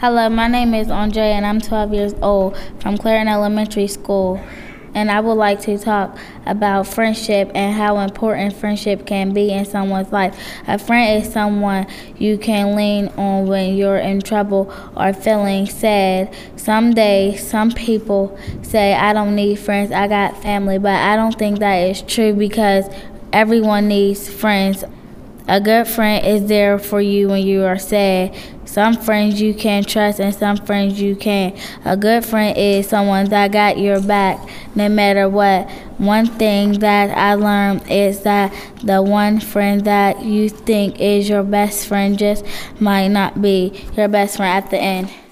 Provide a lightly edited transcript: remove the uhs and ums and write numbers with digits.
Hello, my name is Andre and I'm 12 years old from Clarion Elementary School. And I would like to talk about friendship and how important friendship can be in someone's life. A friend is someone you can lean on when you're in trouble or feeling sad. Some days, some people say, I don't need friends, I got family, but I don't think that is true because everyone needs friends. A good friend is there for you when you are sad. Some friends you can trust and some friends you can't. A good friend is someone that got your back no matter what. One thing that I learned is that the one friend that you think is your best friend just might not be your best friend at the end.